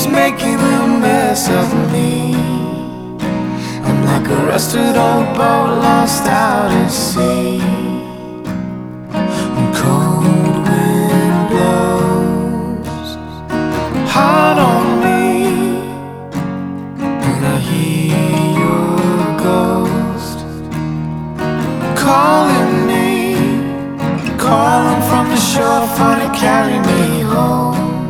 keeps making a mess of me. I'm like a rusted old boat lost out at sea. When cold wind blows hard on me, and I hear your ghost calling me, calling from the shore, trying to carry me home.